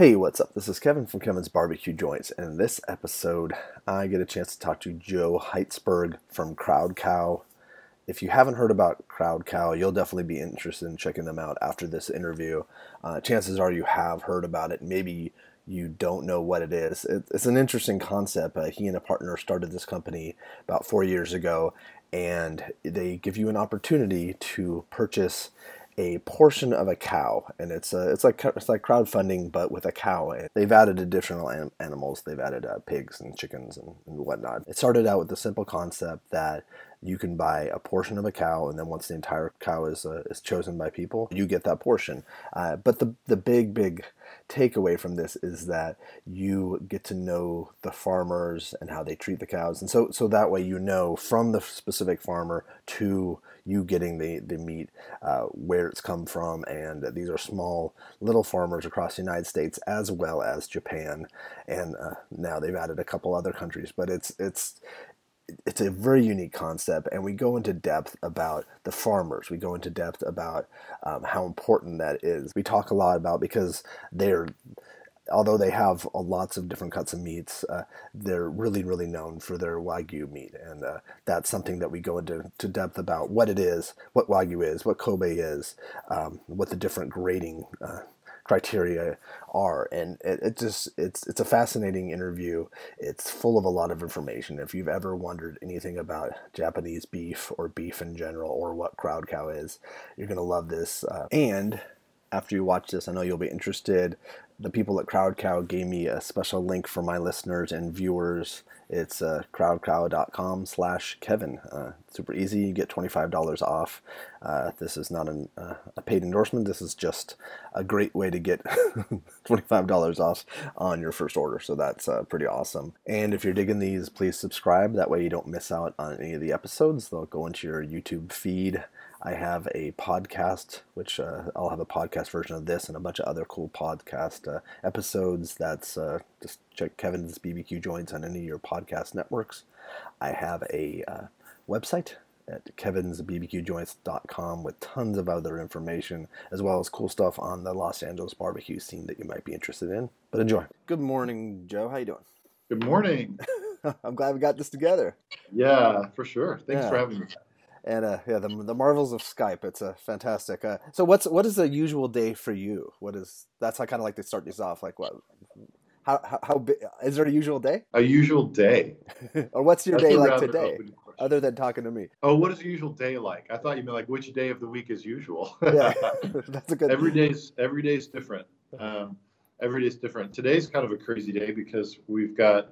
Hey, what's up? This is Kevin from Kevin's Barbecue Joints, and in this episode, I get a chance to talk to Joe Heitzberg from Crowd Cow. If you haven't heard about Crowd Cow, you'll definitely be interested in checking them out after this interview. Chances are you have heard about it. Maybe you don't know what it is. It's an interesting concept. He and a partner started this company about 4 years ago, and they give you an opportunity to purchase a portion of a cow, and it's like crowdfunding but with a cow. And they've added additional animals. They've added pigs and chickens and whatnot. It started out with the simple concept that you can buy a portion of a cow, and then once the entire cow is chosen by people, you get that portion. But the big takeaway from this is that you get to know the farmers and how they treat the cows, and so that way you know from the specific farmer to you getting the meat, where it's come from. And these are small little farmers across the United States as well as Japan, and now they've added a couple other countries. But it's a very unique concept, and we go into depth about the farmers. We go into depth about how important that is. We talk a lot about, because although they have lots of different cuts of meats, they're really known for their Wagyu meat, and that's something that we go into depth about: what it is, what Wagyu is, what Kobe is, what the different grading criteria are. And it's a fascinating interview. It's full of a lot of information. If you've ever wondered anything about Japanese beef or beef in general, or what Crowd Cow is, you're going to love this. And after you watch this, I know you'll be interested. The people at Crowd Cow gave me a special link for my listeners and viewers. It's crowdcow.com/Kevin. Super easy. You get $25 off. This is not a paid endorsement. This is just a great way to get $25 off on your first order. So that's pretty awesome. And if you're digging these, please subscribe. That way you don't miss out on any of the episodes. They'll go into your YouTube feed. I have a podcast, which I'll have a podcast version of this and a bunch of other cool podcast episodes. That's just check Kevin's BBQ Joints on any of your podcast networks. I have a website at kevinsbbqjoints.com with tons of other information, as well as cool stuff on the Los Angeles barbecue scene that you might be interested in. But enjoy. Good morning, Joe. How you doing? Good morning. I'm glad we got this together. Yeah, for sure. Thanks for having me. And the marvels of Skype. It's a fantastic. So what is a usual day for you? That's how I kind of like to start these off. Like what? How big is there a usual day? A usual day. Or what's your day like today, other than talking to me? Oh, what is a usual day like? I thought you meant like which day of the week is usual. Yeah, that's a good. Every day's different. Every day's different. Today's kind of a crazy day because we've got.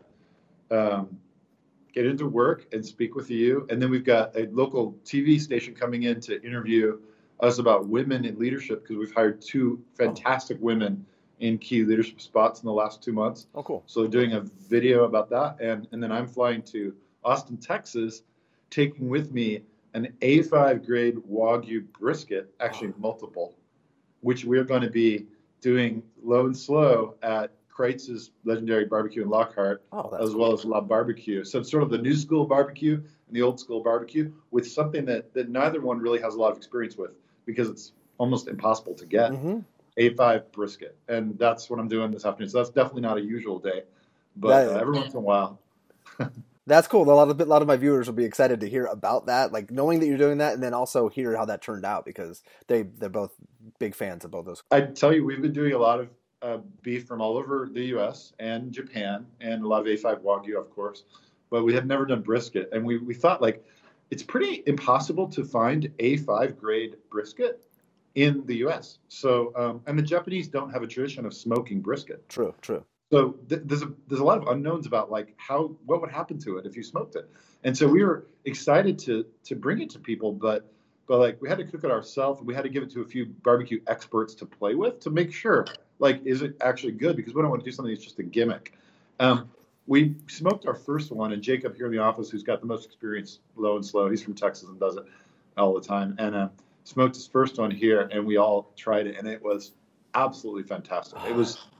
Get into work and speak with you. And then we've got a local TV station coming in to interview us about women in leadership, because we've hired two fantastic women in key leadership spots in the last 2 months. Oh, cool. So doing a video about that. And then I'm flying to Austin, Texas, taking with me an A5 grade Wagyu brisket, actually multiple, which we're going to be doing low and slow at Kreitz's legendary barbecue in Lockhart, as well as La Barbecue. So it's sort of the new school barbecue and the old school barbecue, with something that neither one really has a lot of experience with, because it's almost impossible to get. A5 brisket. And that's what I'm doing this afternoon. So that's definitely not a usual day, but every once in a while. That's cool. A lot of my viewers will be excited to hear about that, like knowing that you're doing that, and then also hear how that turned out, because they're both big fans of both those. I tell you, we've been doing a lot of beef from all over the U.S. and Japan, and a lot of A5 Wagyu, of course, but we had never done brisket. And we thought, like, it's pretty impossible to find A5 grade brisket in the U.S. So, and the Japanese don't have a tradition of smoking brisket. True. So there's a lot of unknowns about like what would happen to it if you smoked it. And so we were excited to bring it to people, but like we had to cook it ourselves, and we had to give it to a few barbecue experts to play with to make sure, like, is it actually good? Because we don't want to do something that's just a gimmick. We smoked our first one, and Jacob here in the office, who's got the most experience low and slow, he's from Texas and does it all the time, and smoked his first one here, and we all tried it, and it was absolutely fantastic.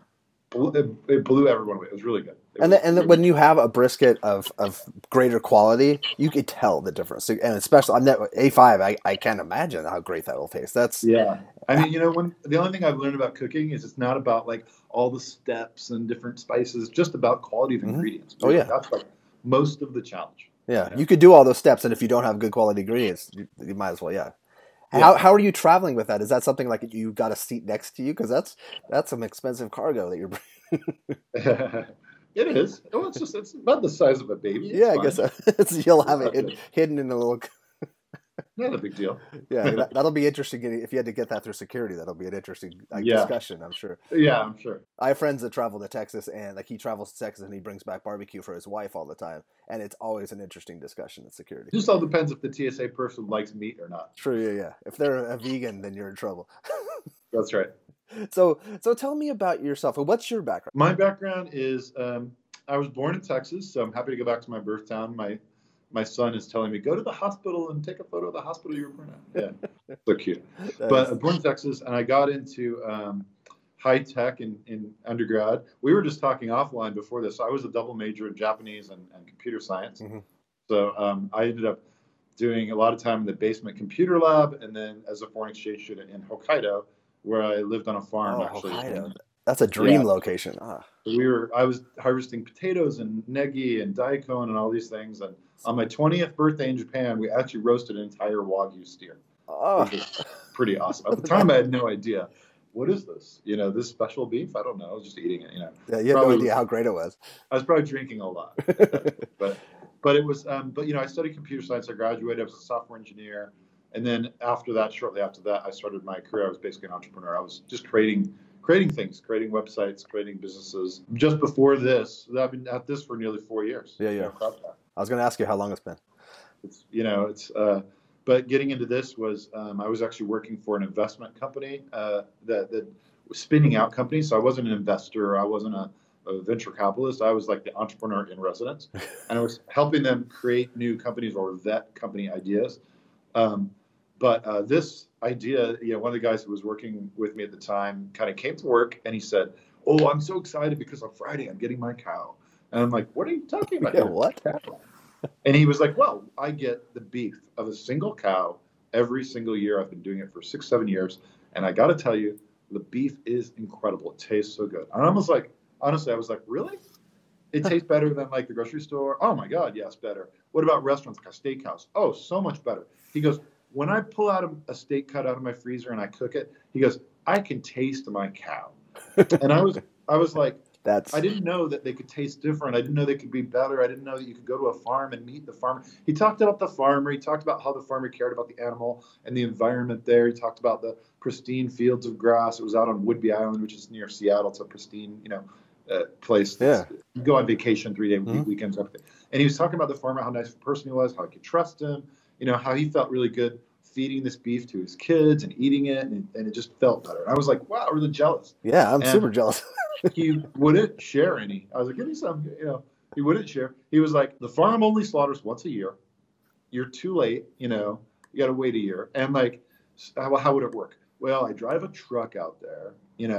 it blew everyone away. It was really good. When you have a brisket of greater quality, you could tell the difference. And especially on that A5, I can't imagine how great that will taste. That's yeah. I mean, when the only thing I've learned about cooking is it's not about like all the steps and different spices, it's just about quality of ingredients. Really. Oh yeah, that's like most of the challenge. Yeah, you could do all those steps, and if you don't have good quality ingredients, you might as well. Yeah. How are you traveling with that? Is that something like you got a seat next to you? Because that's some expensive cargo that you're bringing. It is. Well, it's about the size of a baby. Yeah, I guess so. You'll have it hidden in a little. Not a big deal. Yeah, that'll be interesting. If you had to get that through security, that'll be an interesting discussion, I'm sure. Yeah, I'm sure. I have friends that travel to Texas, and like he travels to Texas and he brings back barbecue for his wife all the time, and it's always an interesting discussion at security. It just all depends if the TSA person likes meat or not. True. Yeah. If they're a vegan, then you're in trouble. That's right. So tell me about yourself. What's your background? My background is I was born in Texas, so I'm happy to go back to my birth town. My son is telling me, go to the hospital and take a photo of the hospital you were born at. Yeah, so cute. But I'm born in Texas, and I got into high tech in undergrad. We were just talking offline before this. I was a double major in Japanese and computer science. Mm-hmm. So I ended up doing a lot of time in the basement computer lab, and then as a foreign exchange student in Hokkaido, where I lived on a farm. Actually, Hokkaido. That's a dream location. I was harvesting potatoes and negi and daikon and all these things, and on my 20th birthday in Japan, we actually roasted an entire Wagyu steer. Which was pretty awesome. At the time, I had no idea. What is this? This special beef? I don't know. I was just eating it. Yeah, you had no idea how great it was. I was probably drinking a lot, but it was. I studied computer science. I graduated. I was a software engineer, and then shortly after that, I started my career. I was basically an entrepreneur. I was just creating things, creating websites, creating businesses. Just before this, I've been at this for nearly 4 years. Yeah. I was going to ask you how long it's been. But getting into this was, I was actually working for an investment company that was spinning out companies. So I wasn't an investor. I wasn't a venture capitalist. I was like the entrepreneur in residence, and I was helping them create new companies or vet company ideas. But this idea, one of the guys who was working with me at the time kind of came to work, and he said, "Oh, I'm so excited because on Friday I'm getting my cow." And I'm like, "What are you talking about? Yeah, what?" And he was like, "Well, I get the beef of a single cow every single year. I've been doing it for 6-7 years. And I got to tell you, the beef is incredible. It tastes so good." And I was like, honestly, I was like, really? It tastes better than like the grocery store? Oh my God, yes, better. What about restaurants like a steakhouse? Oh, so much better. He goes, when I pull out a steak cut out of my freezer and I cook it, he goes, I can taste my cow. And I was like, I didn't know that they could taste different. I didn't know they could be better. I didn't know that you could go to a farm and meet the farmer. He talked about the farmer. He talked about how the farmer cared about the animal and the environment there. He talked about the pristine fields of grass. It was out on Whidbey Island, which is near Seattle. It's a pristine, place. Yeah. You go on vacation 3-day weekends, everything. And he was talking about the farmer, how nice of a person he was, how I could trust him, how he felt really good feeding this beef to his kids and eating it, and it just felt better. And I was like, wow, really jealous. Yeah, I'm super jealous. He wouldn't share any. I was like, give me some, he wouldn't share. He was like, the farm only slaughters once a year. You're too late, you got to wait a year. And like, how would it work? Well, I drive a truck out there,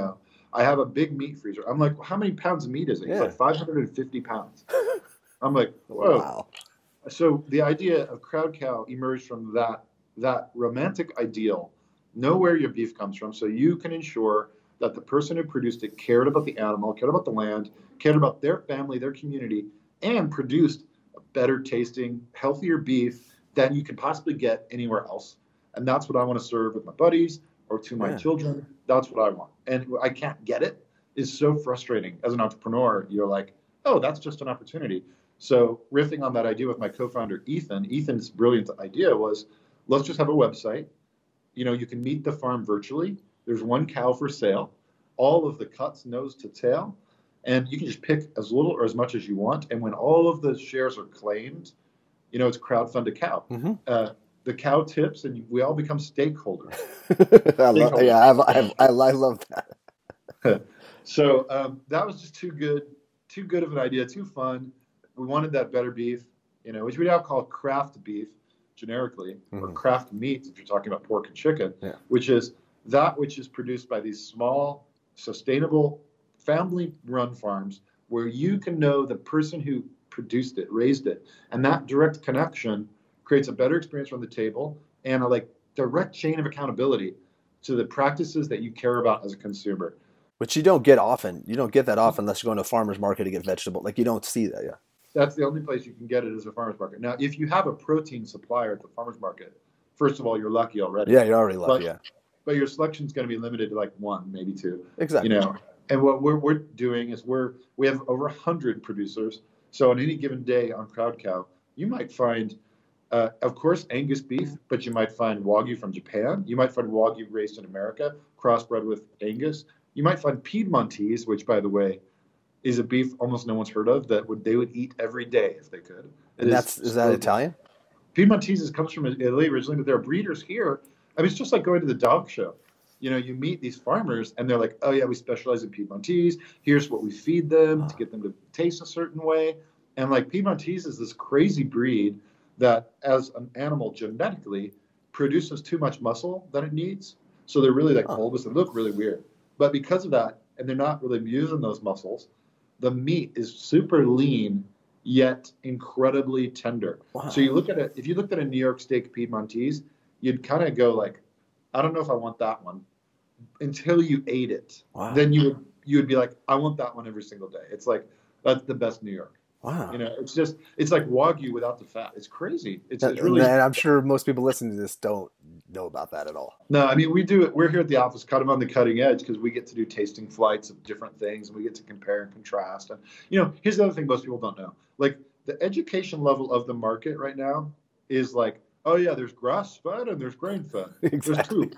I have a big meat freezer. I'm like, well, how many pounds of meat is it? He's like, 550 pounds. I'm like, whoa. Wow. So the idea of Crowd Cow emerged from that romantic ideal. Know where your beef comes from, so you can ensure that the person who produced it cared about the animal, cared about the land, cared about their family, their community, and produced a better tasting, healthier beef than you could possibly get anywhere else. And that's what I want to serve with my buddies or to my children. That's what I want. And I can't get it. It's so frustrating. As an entrepreneur, you're like, oh, that's just an opportunity. So riffing on that idea with my co-founder, Ethan's brilliant idea was, let's just have a website. You can meet the farm virtually. There's one cow for sale, all of the cuts, nose to tail, and you can just pick as little or as much as you want. And when all of the shares are claimed, it's crowdfund a cow. Mm-hmm. The cow tips, and we all become stakeholders. I love that. So that was just too good of an idea, too fun. We wanted that better beef, which we now call craft beef generically, or craft meats if you're talking about pork and chicken, which is that which is produced by these small, sustainable family-run farms where you can know the person who produced it, raised it, and that direct connection creates a better experience around the table and a like direct chain of accountability to the practices that you care about as a consumer. Which you don't get often. You don't get that often unless you go into a farmer's market to get vegetable. Like you don't see that, yeah. That's the only place you can get it is a farmer's market. Now, if you have a protein supplier at the farmer's market, first of all, you're lucky already. Yeah, you're already lucky, yeah. But your selection is going to be limited to like one, maybe two. Exactly. You know, and what we're doing is we have over 100 producers. So on any given day on Crowd Cow, you might find, of course, Angus beef, but you might find Wagyu from Japan. You might find Wagyu raised in America, crossbred with Angus. You might find Piedmontese, which, by the way, is a beef almost no one's heard of that they would eat every day if they could. Is that Italian? Piedmontese comes from Italy originally, but there are breeders here. I mean, it's just like going to the dog show. You know, you meet these farmers and they're like, oh yeah, we specialize in Piedmontese. Here's what we feed them to get them to taste a certain way. And like Piedmontese is this crazy breed that as an animal genetically produces too much muscle than it needs. So they're really like bulbous and look really weird. But because of that, and they're not really using those muscles, the meat is super lean, yet incredibly tender. Wow. So you look at it, if you looked at a New York steak Piedmontese, you'd kind of go like, I don't know if I want that one until you ate it. Wow. Then you would be like, I want that one every single day. It's like, that's the best New York. Wow. You know, it's like Wagyu without the fat. It's crazy. It's really. And I'm sure most people listening to this don't know about that at all. No, I mean, we do it. We're here at the office kind of on the cutting edge because we get to do tasting flights of different things and we get to compare and contrast. And, you know, here's the other thing most people don't know. Like the education level of the market right now is like, oh yeah, there's grass fed and there's grain fed. Exactly. There's two.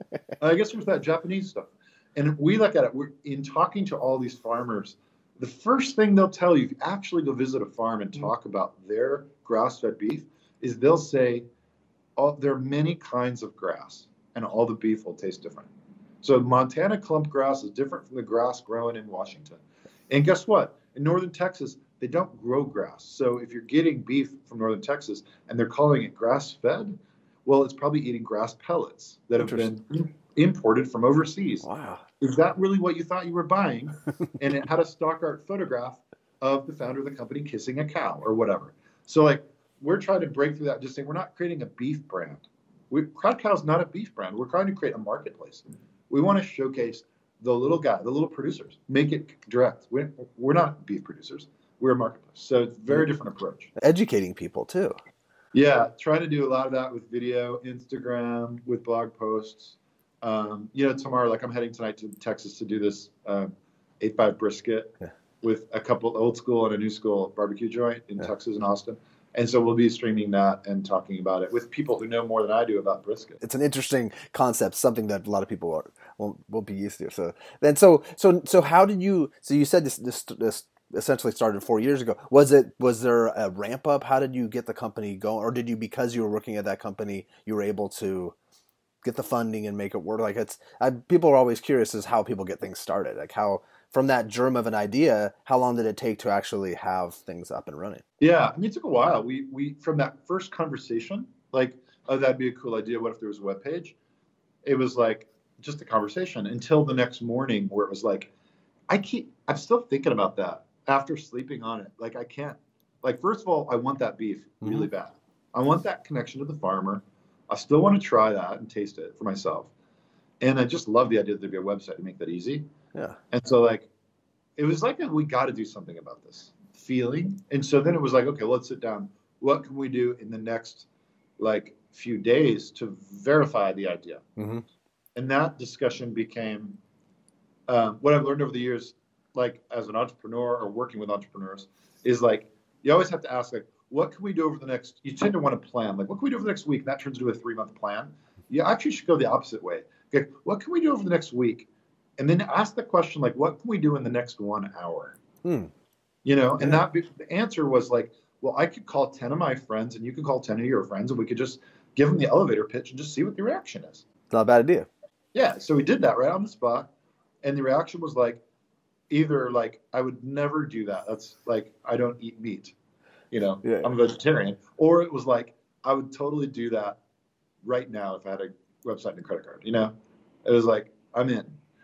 I guess there's that Japanese stuff. And we look at it, we're in talking to all these farmers. The first thing they'll tell you, if you actually go visit a farm and talk about their grass-fed beef, is they'll say, there are many kinds of grass, and all the beef will taste different. So Montana clump grass is different from the grass growing in Washington. And guess what? In northern Texas, they don't grow grass. So if you're getting beef from northern Texas and they're calling it grass-fed, well, it's probably eating grass pellets that have been imported from overseas. Wow. Is that really what you thought you were buying? And it had a stock art photograph of the founder of the company kissing a cow or whatever. So like we're trying to break through that, just saying we're not creating a beef brand. Crowd Cow is not a beef brand. We're trying to create a marketplace. We want to showcase the little guy, the little producers, make it direct. We're not beef producers. We're a marketplace. So it's a very different approach. Educating people too. Yeah, trying to do a lot of that with video, Instagram, with blog posts. You know, tomorrow, like I'm heading tonight to Texas to do this 8.5 brisket with a couple old school and a new school barbecue joint in Texas and Austin. And so we'll be streaming that and talking about it with people who know more than I do about brisket. It's an interesting concept, something that a lot of people won't be used to. So how did you? So you said this essentially started 4 years ago. Was there a ramp up? How did you get the company going, or did you, because you were working at that company, you were able to get the funding and make it work? Like people are always curious as how people get things started. Like how, from that germ of an idea, how long did it take to actually have things up and running? Yeah, I mean, it took a while. We from that first conversation, like, oh, that'd be a cool idea. What if there was a web page? It was like just a conversation until the next morning where it was like, I'm still thinking about that after sleeping on it. Like I can't, like, first of all, I want that beef really bad. I want that connection to the farmer. I still want to try that and taste it for myself. And I just love the idea that there'd be a website to make that easy. Yeah. And so like, it was like, we got to do something about this feeling. And so then it was like, okay, let's sit down. What can we do in the next like few days to verify the idea? Mm-hmm. And that discussion became what I've learned over the years, like as an entrepreneur or working with entrepreneurs, is like, you always have to ask, like, what can we do over the next, you tend to want to plan, like, what can we do over the next week? And that turns into a 3-month plan. You actually should go the opposite way. Okay, what can we do over the next week? And then ask the question, like, what can we do in the next 1 hour? You know, and the answer was like, well, I could call 10 of my friends and you could call 10 of your friends and we could just give them the elevator pitch and just see what the reaction is. It's not a bad idea. Yeah. So we did that right on the spot. And the reaction was like, either like, I would never do that. That's like, I don't eat meat. You know, I'm a vegetarian. Or it was like, I would totally do that right now if I had a website and a credit card. You know, it was like, I'm in.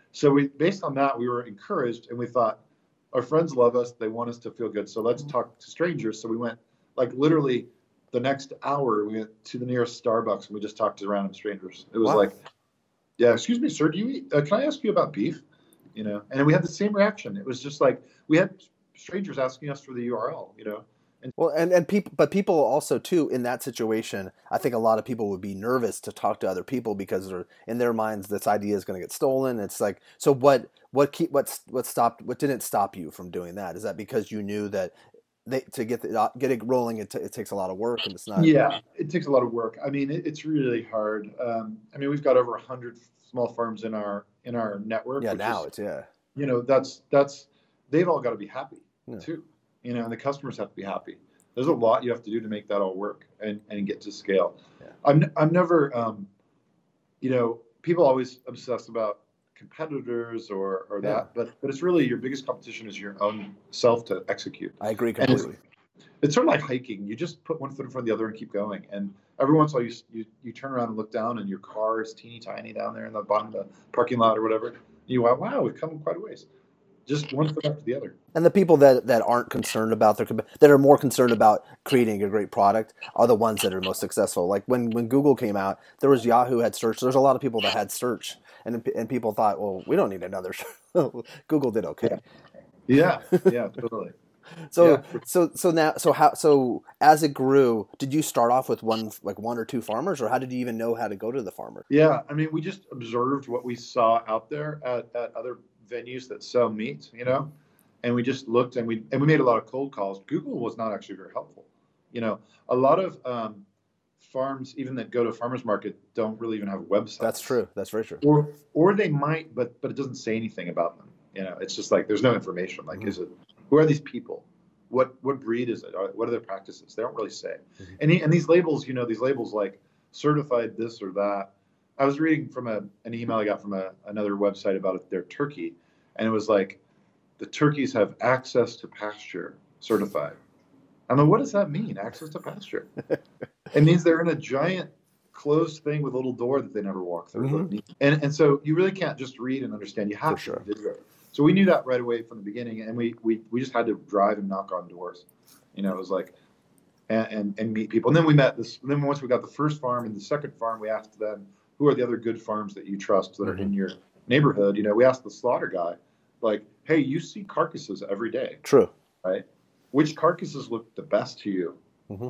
So based on that, we were encouraged, and we thought, our friends love us. They want us to feel good. So let's talk to strangers. So we went, like, literally the next hour, we went to the nearest Starbucks and we just talked to random strangers. It was like, yeah, excuse me, sir, do you eat, can I ask you about beef? And we had the same reaction. It was just like, we had strangers asking us for the URL, And well, and people, but people also too in that situation, I think a lot of people would be nervous to talk to other people because in their minds this idea is going to get stolen. It's like, so what didn't stop you from doing that? Is that because you knew that to get it rolling, it takes a lot of work, and it's not. Yeah, it takes a lot of work. I mean, it's really hard. I mean, we've got over 100 small farms in our network. Yeah, now it's that's they've all got to be happy too. And the customers have to be happy. There's a lot you have to do to make that all work and get to scale. Yeah. I'm never, people always obsess about competitors or that, but it's really your biggest competition is your own self to execute. I agree completely. It's sort of like hiking. You just put one foot in front of the other and keep going. And every once in a while you turn around and look down and your car is teeny tiny down there in the bottom of the parking lot or whatever. And you go, wow, we've come quite a ways. Just one foot after the other. And the people that aren't concerned about that are more concerned about creating a great product are the ones that are most successful. Like when Google came out, there was Yahoo had search. There's a lot of people that had search, and people thought, well, we don't need another. Google did okay. Yeah, totally. So as it grew, did you start off with one or two farmers, or how did you even know how to go to the farmer? Yeah, I mean, we just observed what we saw out there at other venues that sell meat, and we just looked and we made a lot of cold calls. Google was not actually very helpful. A lot of farms, even that go to farmers market, don't really even have websites. That's true. That's very true. Or they might, but it doesn't say anything about them. It's just like there's no information. Like, who are these people? What breed is it? What are their practices? They don't really say. And these labels, these labels like certified this or that. I was reading from an email I got from another website about their turkey, and it was like, the turkeys have access to pasture certified. I'm like, what does that mean, access to pasture? It means they're in a giant closed thing with a little door that they never walk through. And so you really can't just read and understand. You have to video. So we knew that right away from the beginning, and we just had to drive and knock on doors. It was like, and meet people. And then we met this. And then once we got the first farm and the second farm, we asked them, who are the other good farms that you trust that are in your neighborhood? We asked the slaughter guy, like, hey, you see carcasses every day. True. Right? Which carcasses look the best to you?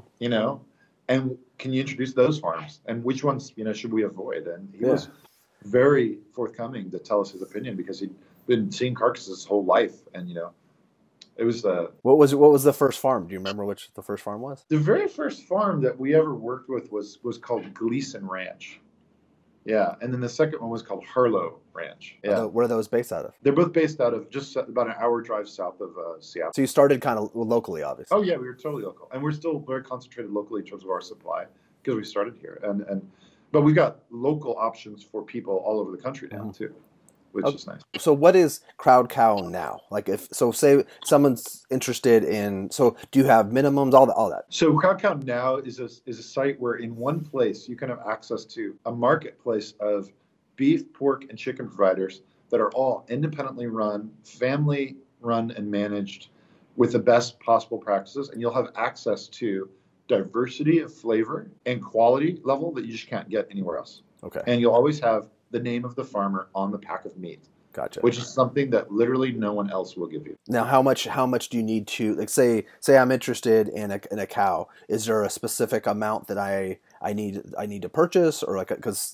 And can you introduce those farms? And which ones, should we avoid? And he was very forthcoming to tell us his opinion because he'd been seeing carcasses his whole life. And, it was what was the first farm? Do you remember which the first farm was? The very first farm that we ever worked with was called Gleason Ranch. Yeah, and then the second one was called Harlow Ranch. Yeah, where are those based out of? They're both based out of just about an hour drive south of Seattle. So you started kind of locally, obviously. Oh yeah, we were totally local, and we're still very concentrated locally in terms of our supply because we started here. But we've got local options for people all over the country now too, which is nice. So what is Crowd Cow now? Like say someone's interested in, so do you have minimums, all that? So Crowd Cow now is a site where in one place you can have access to a marketplace of beef, pork, and chicken providers that are all independently run, family run and managed with the best possible practices. And you'll have access to diversity of flavor and quality level that you just can't get anywhere else. Okay. And you'll always have the name of the farmer on the pack of meat. Gotcha. Which is something that literally no one else will give you. Now, how much do you need to, like, say I'm interested in a cow? Is there a specific amount that I need to purchase, or like, because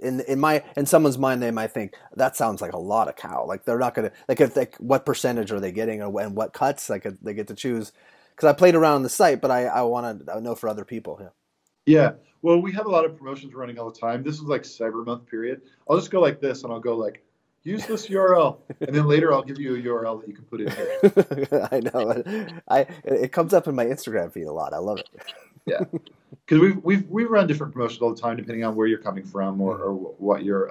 in someone's mind they might think that sounds like a lot of cow. Like they're not gonna what percentage are they getting, and what cuts they get to choose? Because I played around on the site, but I want to know for other people. Yeah. Well, we have a lot of promotions running all the time. This is like Cyber Month period. I'll just go like this, and I'll go like, use this URL, and then later I'll give you a URL that you can put in here. I know. It comes up in my Instagram feed a lot. I love it. Yeah, because we run different promotions all the time, depending on where you're coming from or what you're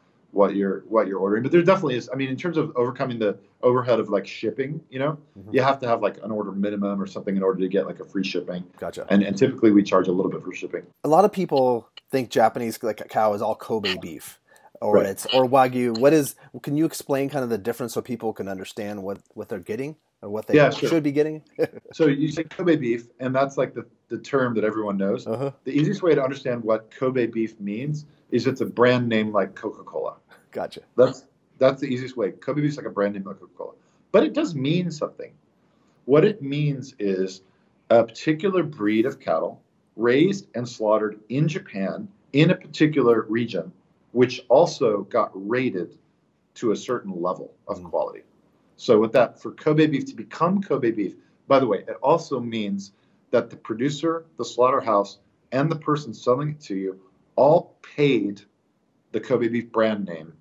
ordering. But there definitely is. I mean, in terms of overcoming the overhead of like shipping, you have to have like an order minimum or something in order to get like a free shipping. Gotcha. And typically we charge a little bit for shipping. A lot of people think Japanese cow is all Kobe beef. or it's or Wagyu. What is? Can you explain kind of the difference so people can understand what they're getting or what they should be getting? So you say Kobe beef, and that's like the term that everyone knows. Uh-huh. The easiest way to understand what Kobe beef means is it's a brand name like Coca-Cola. Gotcha. That's the easiest way. Kobe beef is like a brand name like Coca-Cola, but it does mean something. What it means is a particular breed of cattle raised and slaughtered in Japan in a particular region, which also got rated to a certain level of quality. So with that, for Kobe beef to become Kobe beef, by the way, it also means that the producer, the slaughterhouse, and the person selling it to you all paid the Kobe beef brand name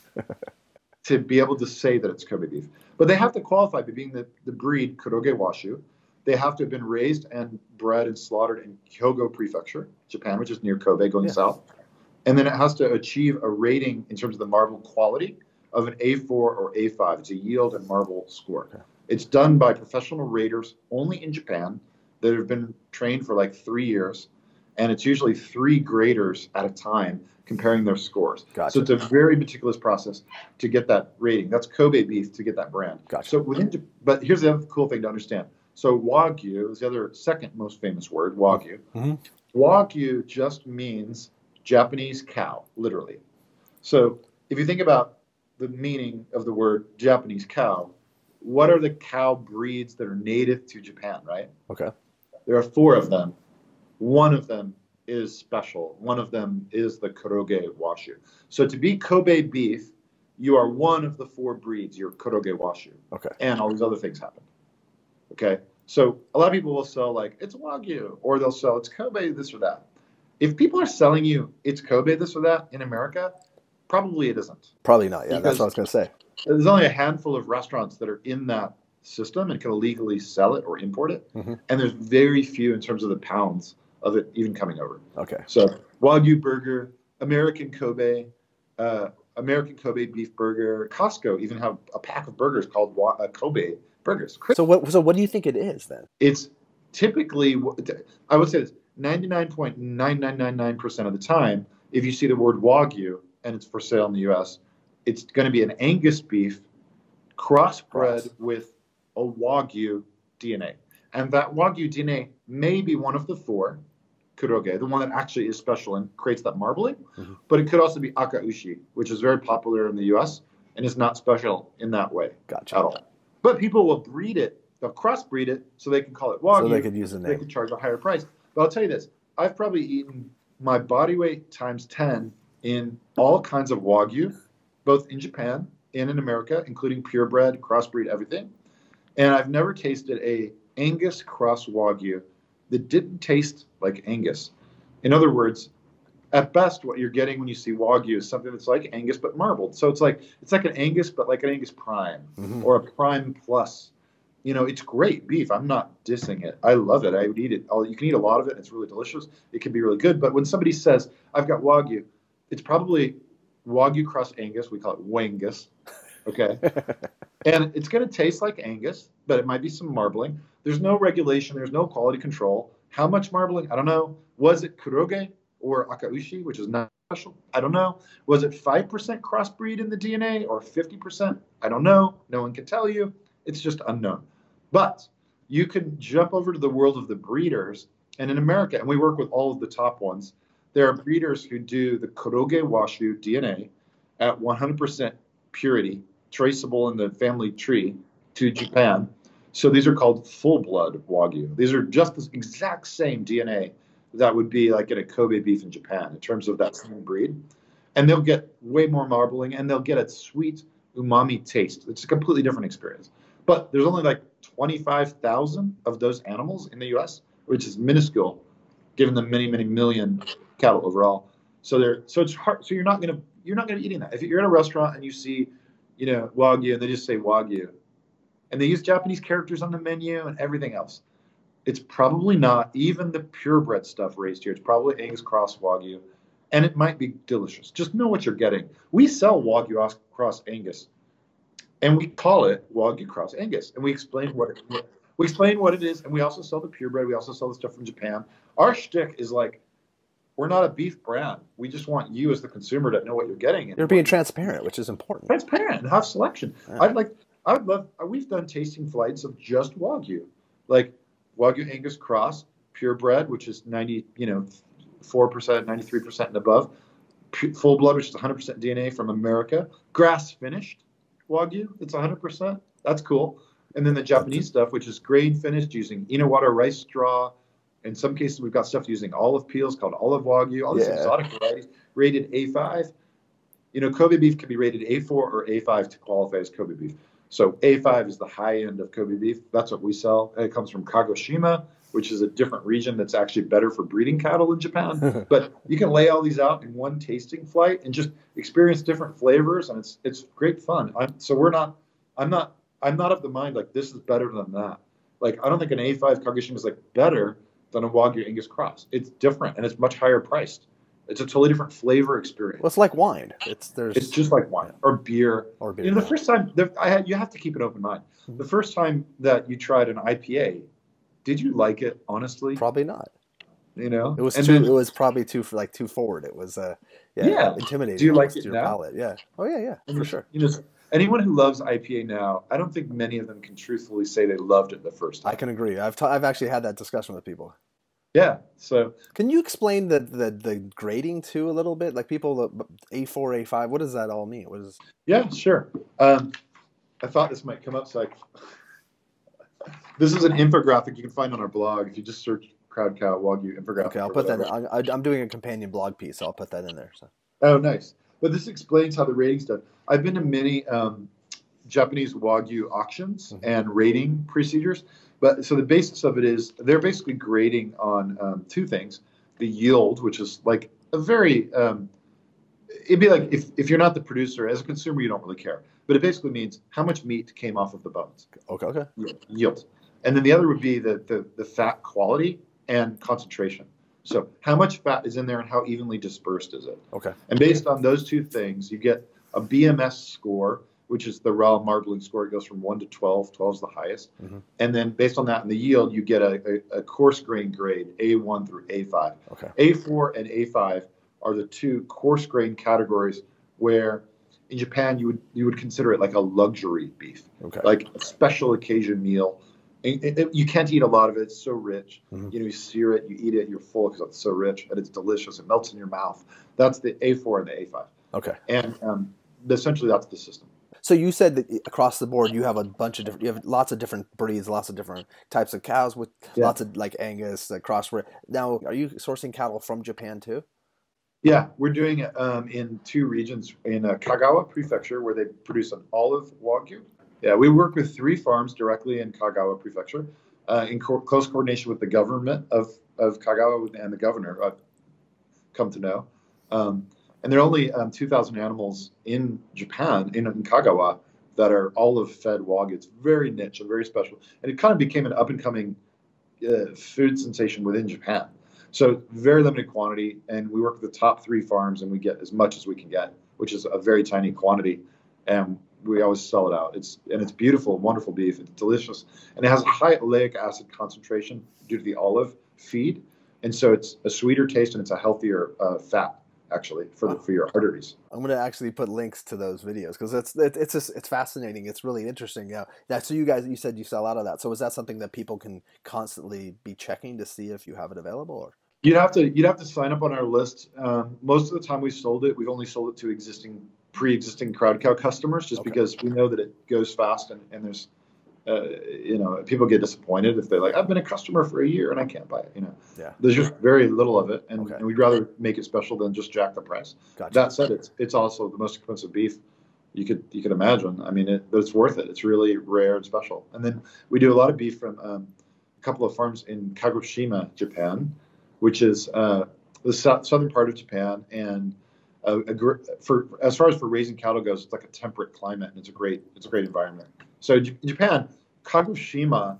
to be able to say that it's Kobe beef. But they have to qualify by being the breed Kuroge Washu. They have to have been raised and bred and slaughtered in Hyogo Prefecture, Japan, which is near Kobe going south. And then it has to achieve a rating in terms of the marble quality of an A4 or A5. It's a yield and marble score. Okay. It's done by professional raters only in Japan that have been trained for like 3 years. And it's usually 3 graders at a time comparing their scores. Gotcha. So it's a very meticulous process to get that rating. That's Kobe beef to get that brand. Gotcha. So but here's the other cool thing to understand. So Wagyu is the other second most famous word, Wagyu. Mm-hmm. Wagyu just means Japanese cow, literally. So if you think about the meaning of the word Japanese cow, what are the cow breeds that are native to Japan, right? Okay. There are 4 of them. One of them is special. One of them is the Kuroge Washu. So to be Kobe beef, you are one of the 4 breeds. You're Kuroge Washu. Okay. And all these other things happen. Okay. So a lot of people will sell like, it's Wagyu, or they'll sell it's Kobe this or that. If people are selling you it's Kobe this or that in America, probably it isn't. Probably not. Yeah, that's what I was going to say. There's only a handful of restaurants that are in that system and can legally sell it or import it. Mm-hmm. And there's very few in terms of the pounds of it even coming over. Okay. So Wagyu burger, American Kobe beef burger. Costco even have a pack of burgers called Kobe burgers. So what do you think it is then? It's typically, I would say this, 99.9999% of the time, if you see the word Wagyu and it's for sale in the U.S., it's going to be an Angus beef crossbred with a Wagyu DNA. And that Wagyu DNA may be one of the 4, Kuroge, the one that actually is special and creates that marbling, but it could also be Akaushi, which is very popular in the U.S. and is not special in that way at all. But people will breed it, they'll crossbreed it so they can call it Wagyu. So they could use the name. They could charge a higher price. But I'll tell you this, I've probably eaten my body weight times 10 in all kinds of Wagyu, both in Japan and in America, including purebred, crossbreed, everything. And I've never tasted a Angus cross Wagyu that didn't taste like Angus. In other words, at best, what you're getting when you see Wagyu is something that's like Angus but marbled. So it's like an Angus, but like an Angus Prime or a Prime Plus. You know, it's great beef. I'm not dissing it. I love it. I would eat it. You can eat a lot of it. It's really delicious. It can be really good. But when somebody says, I've got Wagyu, it's probably Wagyu cross Angus. We call it Wangus. Okay. And it's going to taste like Angus, but it might be some marbling. There's no regulation. There's no quality control. How much marbling? I don't know. Was it Kuroge or Akaushi, which is not special? I don't know. Was it 5% crossbreed in the DNA or 50%? I don't know. No one can tell you. It's just unknown. But you can jump over to the world of the breeders. And in America, and we work with all of the top ones, there are breeders who do the Kuroge Washu DNA at 100% purity, traceable in the family tree to Japan. So these are called full-blood Wagyu. These are just the exact same DNA that would be like in a Kobe beef in Japan in terms of that same breed. And they'll get way more marbling, and they'll get a sweet umami taste. It's a completely different experience. But there's only like 25,000 of those animals in the U.S., which is minuscule, given the many, many million cattle overall. So it's hard. So you're not gonna be eating that. If you're in a restaurant and you see, Wagyu, and they just say Wagyu, and they use Japanese characters on the menu and everything else, it's probably not even the purebred stuff raised here. It's probably Angus cross Wagyu, and it might be delicious. Just know what you're getting. We sell Wagyu cross Angus, and we call it Wagyu cross Angus, and we explain what it is, and we also sell the purebred. We also sell the stuff from Japan. Our shtick is like we're not a beef brand. We just want you as the consumer to know what you're getting. You're being transparent, which is important. Transparent and have selection. Yeah. I would love. We've done tasting flights of just Wagyu, like Wagyu Angus Cross, purebred, which is 90, 4%, 93% and above. Full blood, which is 100% DNA from America. Grass finished Wagyu, it's 100%. That's cool. And then the Japanese stuff, which is grain finished using Inawata rice straw. In some cases, we've got stuff using olive peels called olive Wagyu. All these exotic varieties rated A5. Kobe beef can be rated A4 or A5 to qualify as Kobe beef. So A5 is the high end of Kobe beef. That's what we sell. It comes from Kagoshima, which is a different region that's actually better for breeding cattle in Japan. But you can lay all these out in one tasting flight and just experience different flavors, and it's great fun. I'm not of the mind like this is better than that. Like I don't think an A5 Kagoshima is like better than a Wagyu Angus Cross. It's different and it's much higher priced. It's a totally different flavor experience. Well, it's like wine. It's just like wine or beer. Or beer. The first time you have to keep an open mind. Mm-hmm. The first time that you tried an IPA, did you like it? Honestly, probably not. It was it was probably too forward. It was intimidating. Do you like it your now? Palate. Yeah. Oh yeah, for sure. Anyone who loves IPA now, I don't think many of them can truthfully say they loved it the first time. I can agree. I've actually had that discussion with people. Yeah. So can you explain the grading too a little bit? Like people A4, A5. What does that all mean? What is? Yeah, sure. I thought this might come up. So this is an infographic you can find on our blog if you just search Crowd Cow Wagyu infographic. Okay, I'll put that in. I'm doing a companion blog piece, so I'll put that in there. So. Oh, nice. But this explains how the rating's done. I've been to many Japanese Wagyu auctions and rating procedures. But so the basis of it is they're basically grading on two things: the yield, which is like a very it'd be like if you're not the producer, as a consumer, you don't really care. But it basically means how much meat came off of the bones. Okay. Yield. And then the other would be the fat quality and concentration. So how much fat is in there and how evenly dispersed is it? Okay. And based on those two things, you get a BMS score, which is the raw marbling score. It goes from 1 to 12. 12 is the highest. Mm-hmm. And then based on that and the yield, you get a coarse grain grade, A1 through A5. Okay. A4 and A5 are the two coarse grain categories where in Japan you would consider it like a luxury beef, like a special occasion meal. You can't eat a lot of it. It's so rich. Mm-hmm. You sear it, you eat it, you're full because it's so rich, and it's delicious. It melts in your mouth. That's the A4 and the A5. Okay. And essentially that's the system. So you said that across the board you have you have lots of different breeds, lots of different types of cows with lots of like Angus, crossbred. Now, are you sourcing cattle from Japan too? Yeah, we're doing it in two regions in Kagawa Prefecture where they produce an olive Wagyu. Yeah, we work with 3 farms directly in Kagawa Prefecture in close coordination with the government of Kagawa and the governor, I've come to know. And there are only 2,000 animals in Japan, in Kagawa, that are olive-fed Wagyu. It's very niche and very special. And it kind of became an up-and-coming food sensation within Japan. So very limited quantity, and we work with the top 3 farms, and we get as much as we can get, which is a very tiny quantity. And we always sell it out. It's beautiful, wonderful beef. It's delicious, and it has a high oleic acid concentration due to the olive feed, and so it's a sweeter taste and it's a healthier fat actually for your arteries. I'm going to actually put links to those videos because it's fascinating. It's really interesting. Yeah. So you said you sell out of that. So is that something that people can constantly be checking to see if you have it available, or? You'd have to sign up on our list. Most of the time we've only sold it to pre-existing Crowd Cow customers, just because we know that it goes fast and there's, people get disappointed if they're like, I've been a customer for a year and I can't buy it. Yeah. There's just very little of it, and we'd rather make it special than just jack the price. Gotcha. That said, it's also the most expensive beef you could imagine. I mean, but it's worth it. It's really rare and special. And then we do a lot of beef from a couple of farms in Kagoshima, Japan, which is the southern part of Japan, and as far as for raising cattle goes, it's like a temperate climate, and it's a great environment. So in Japan, Kagoshima,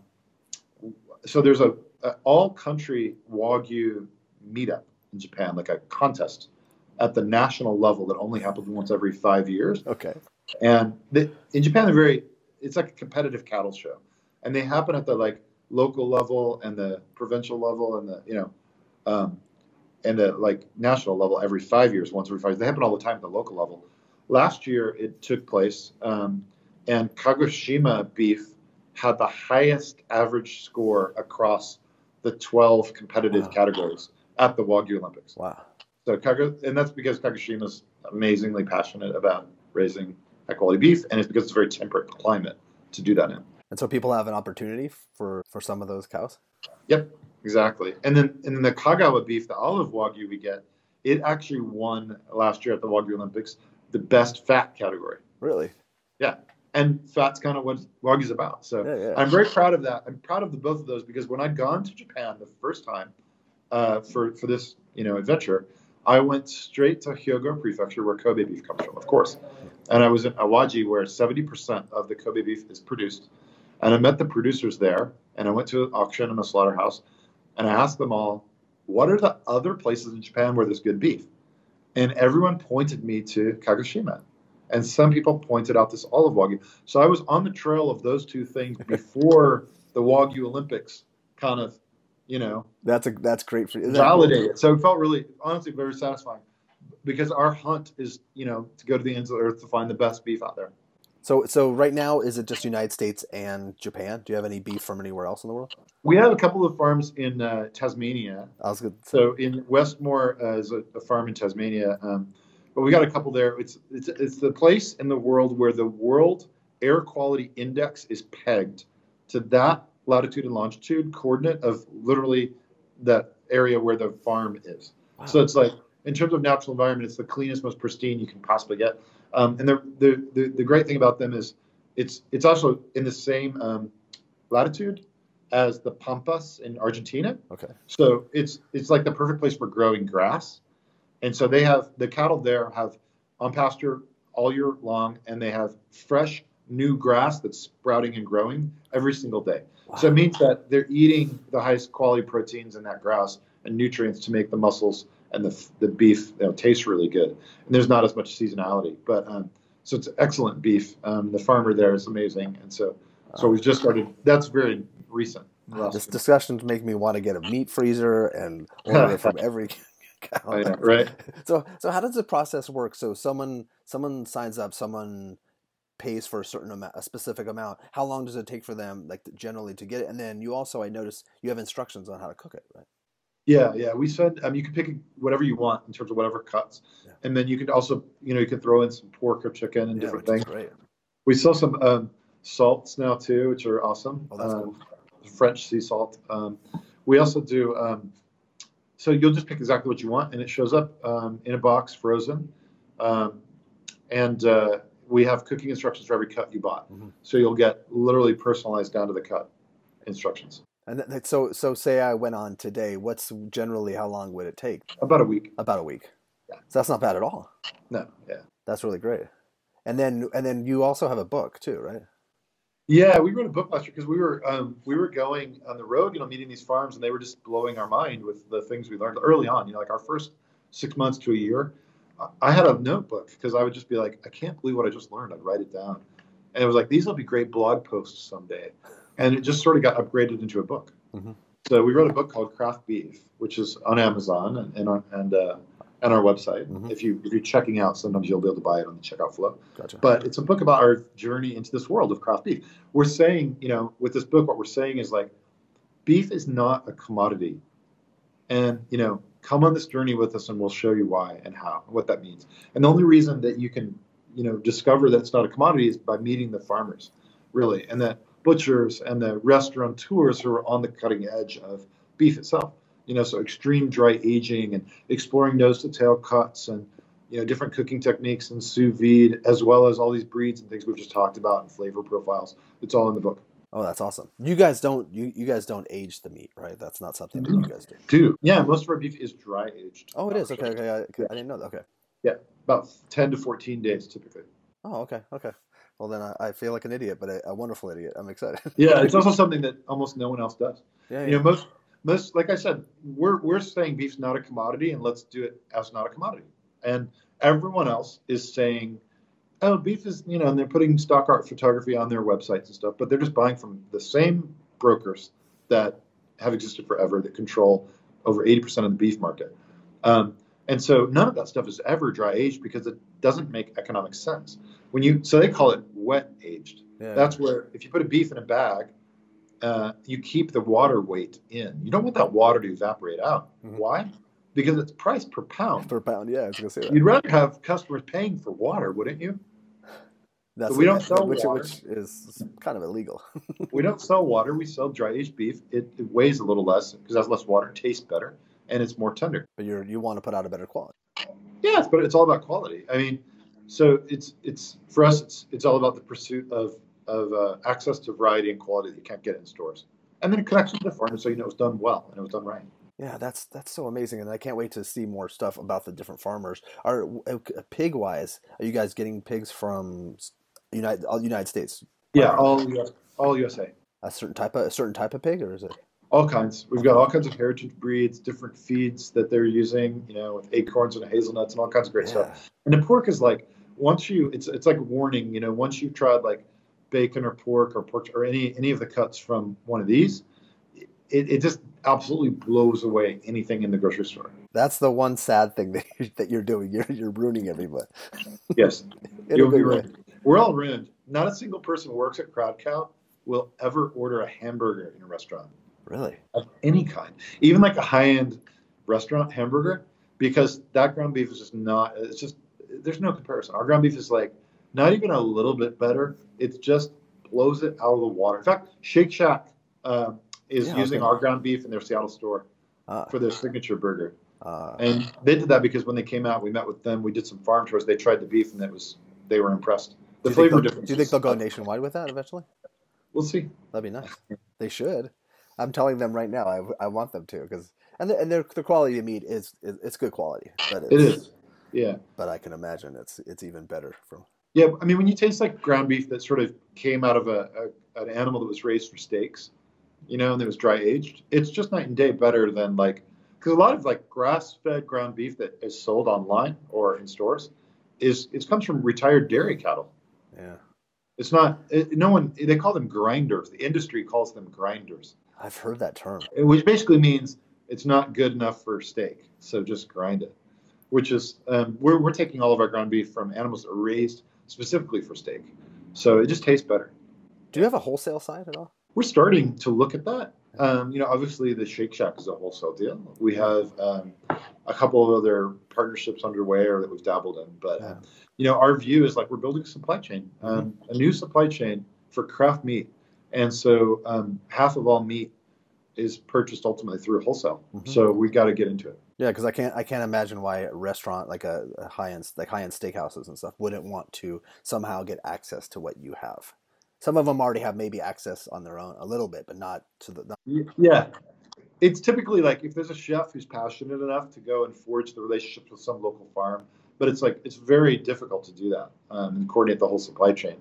so there's a all country Wagyu meetup in Japan, like a contest at the national level that only happens once every 5 years. Okay. And in Japan, it's like a competitive cattle show, and they happen at the like local level and the provincial level and the and at like national level every 5 years, once every 5 years. They happen all the time at the local level. Last year it took place, and Kagoshima beef had the highest average score across the 12 competitive categories at the Wagyu Olympics. Wow. So and that's because Kagoshima's amazingly passionate about raising high quality beef, and it's because it's a very temperate climate to do that in. And so people have an opportunity for some of those cows? Yep, exactly. And then the Kagawa beef, the olive Wagyu we get, it actually won last year at the Wagyu Olympics the best fat category. Really? Yeah. And fat's kind of what Wagyu's about. So yeah. I'm very proud of that. I'm proud of both of those because when I'd gone to Japan the first time for this adventure, I went straight to Hyogo Prefecture where Kobe beef comes from, of course. And I was in Awaji where 70% of the Kobe beef is produced. And I met the producers there, and I went to an auction in a slaughterhouse, and I asked them all, what are the other places in Japan where there's good beef? And everyone pointed me to Kagoshima. And some people pointed out this olive Wagyu. So I was on the trail of those two things before the Wagyu Olympics kind of, That's great for you. Validated. So it felt really, honestly, very satisfying because our hunt is, to go to the ends of the earth to find the best beef out there. So right now, is it just United States and Japan? Do you have any beef from anywhere else in the world? We have a couple of farms in Tasmania. I was good. So in Westmore is a farm in Tasmania, but we got a couple there. It's the place in the world where the World Air Quality Index is pegged to that latitude and longitude coordinate of literally that area where the farm is. Wow. So it's like, in terms of natural environment, it's the cleanest, most pristine you can possibly get. And the great thing about them is it's also in the same latitude as the Pampas in Argentina. Okay. So it's like the perfect place for growing grass. And so the cattle there have on pasture all year long, and they have fresh new grass that's sprouting and growing every single day. Wow. So it means that they're eating the highest quality proteins in that grass and nutrients to make the muscles and the beef taste really good. And there's not as much seasonality, but so it's excellent beef. The farmer there is amazing, and so we've just started. That's very recent. This discussion make me want to get a meat freezer and order it from every cow. Oh, yeah, right. So how does the process work? So someone signs up, someone pays for a specific amount. How long does it take for them, like generally, to get it? And then you also, I noticed, you have instructions on how to cook it, right? Yeah. We said you can pick whatever you want in terms of whatever cuts, and then you can also, you can throw in some pork or chicken and different things. Great. We sell some salts now too, which are awesome. Oh, that's cool. French sea salt. We also do. So you'll just pick exactly what you want, and it shows up in a box, frozen, and we have cooking instructions for every cut you bought. Mm-hmm. So you'll get literally personalized down to the cut instructions. And so say I went on today, what's generally, how long would it take? About a week. About a week. Yeah. So that's not bad at all. No, yeah. That's really great. And then you also have a book too, right? Yeah, we wrote a book last year because we were going on the road, meeting these farms, and they were just blowing our mind with the things we learned early on. Like our first 6 months to a year, I had a notebook because I would just be like, I can't believe what I just learned. I'd write it down, and it was like, these will be great blog posts someday. And it just sort of got upgraded into a book. Mm-hmm. So we wrote a book called Craft Beef, which is on Amazon and our website. Mm-hmm. If you're checking out, sometimes you'll be able to buy it on the checkout flow. Gotcha. But it's a book about our journey into this world of craft beef. We're saying, with this book, what we're saying is like, beef is not a commodity. And, come on this journey with us and we'll show you why and how, and what that means. And the only reason that you can, discover that it's not a commodity is by meeting the farmers, really. And that butchers and the restaurateurs who are on the cutting edge of beef itself. So extreme dry aging and exploring nose to tail cuts and, different cooking techniques and sous vide, as well as all these breeds and things we've just talked about and flavor profiles. It's all in the book. Oh, that's awesome. You guys don't age the meat, right? That's not something that you guys do. Yeah, most of our beef is dry aged. Oh, it is. Okay. I didn't know that. Okay. Yeah, about 10 to 14 days typically. Oh, okay. Well, then I feel like an idiot, but a wonderful idiot. I'm excited. Yeah, it's also something that almost no one else does. Yeah. Most, like I said, we're saying beef's not a commodity, and let's do it as not a commodity. And everyone else is saying, oh, beef is, and they're putting stock art photography on their websites and stuff, but they're just buying from the same brokers that have existed forever that control over 80% of the beef market. And so none of that stuff is ever dry aged because it doesn't make economic sense. So they call it wet aged. Yeah. That's where if you put a beef in a bag, you keep the water weight in. You don't want that water to evaporate out. Mm-hmm. Why? Because it's priced per pound. Per pound, yeah, I was gonna say that. You'd rather have customers paying for water, wouldn't you? That's So we don't sell which water. which is kind of illegal. We don't sell water. We sell dry aged beef. It weighs a little less because it has less water, tastes better, and it's more tender. But you want to put out a better quality. Yes, but it's all about quality. I mean, so it's for us. It's all about the pursuit of access to variety and quality that you can't get in stores, and then connection to the farmer so you know it's done well and it was done right. Yeah, that's so amazing, and I can't wait to see more stuff about the different farmers. Are pig wise? Are you guys getting pigs from United States? Yeah, all USA. A certain type of pig, or is it All kinds. We've got all kinds of heritage breeds, different feeds that they're using, with acorns and hazelnuts and all kinds of great stuff. And the pork is like it's like a warning, once you've tried like bacon or pork or any of the cuts from one of these, it just absolutely blows away anything in the grocery store. That's the one sad thing that you're doing. You're ruining everybody. Yes, You'll be ruined. We're all ruined. Not a single person who works at Crowd Cow will ever order a hamburger in a restaurant. Really? Of any kind, even like a high-end restaurant hamburger, because that ground beef is just not. It's just there's no comparison. Our ground beef is like not even a little bit better. It just blows it out of the water. In fact, Shake Shack is using our ground beef in their Seattle store for their signature burger. And they did that because when they came out, we met with them. We did some farm tours. They tried the beef, and they were impressed. The flavor difference. Do you think they'll go nationwide with that eventually? We'll see. That'd be nice. They should. I'm telling them right now. I want them to because their quality of meat is it's good quality. But it is. Yeah. But I can imagine it's even better from. Yeah, I mean, when you taste like ground beef that sort of came out of an animal that was raised for steaks, and it was dry aged, it's just night and day better than because a lot of like grass fed ground beef that is sold online or in stores it comes from retired dairy cattle. Yeah. It's not. They call them grinders. The industry calls them grinders. I've heard that term. Which basically means it's not good enough for steak, so just grind it. Which is we're taking all of our ground beef from animals that are raised specifically for steak, so it just tastes better. Do you have a wholesale side at all? We're starting to look at that. Obviously the Shake Shack is a wholesale deal. We have a couple of other partnerships underway or that we've dabbled in, but our view is like we're building a supply chain, a new supply chain for craft meat. And so half of all meat is purchased ultimately through wholesale. Mm-hmm. So we got to get into it. Yeah, because I can't imagine why a restaurant like a high-end steakhouses and stuff wouldn't want to somehow get access to what you have. Some of them already have maybe access on their own a little bit, but not to the. Yeah, it's typically like if there's a chef who's passionate enough to go and forge the relationships with some local farm, but it's very difficult to do that and coordinate the whole supply chain.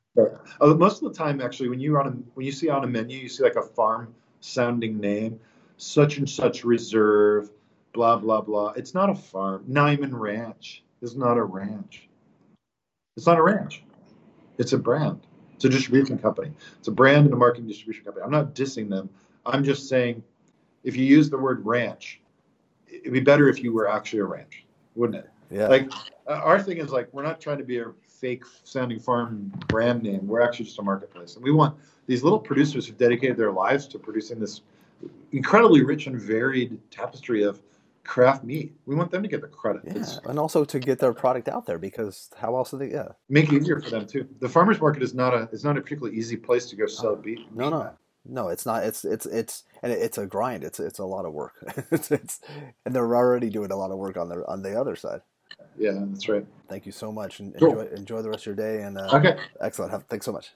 Most of the time, actually, when you see on a menu, you see like a farm-sounding name, such and such reserve, blah blah blah. It's not a farm. Nyman Ranch is not a ranch. It's not a ranch. It's a brand. It's a distribution company. It's a brand and a marketing distribution company. I'm not dissing them. I'm just saying, if you use the word ranch, it'd be better if you were actually a ranch, wouldn't it? Yeah. Our thing is we're not trying to be a fake sounding farm brand name. We're actually just a marketplace. And we want these little producers who've dedicated their lives to producing this incredibly rich and varied tapestry of craft meat. We want them to get the credit. Yeah, and also to get their product out there because how else do they? Yeah, make it easier for them too. The farmers market is not a particularly easy place to go sell beef. No, it's not. It's a grind. It's a lot of work. And they're already doing a lot of work on the other side. Yeah, that's right. Thank you so much, and cool. enjoy the rest of your day. And okay, excellent. Thanks so much.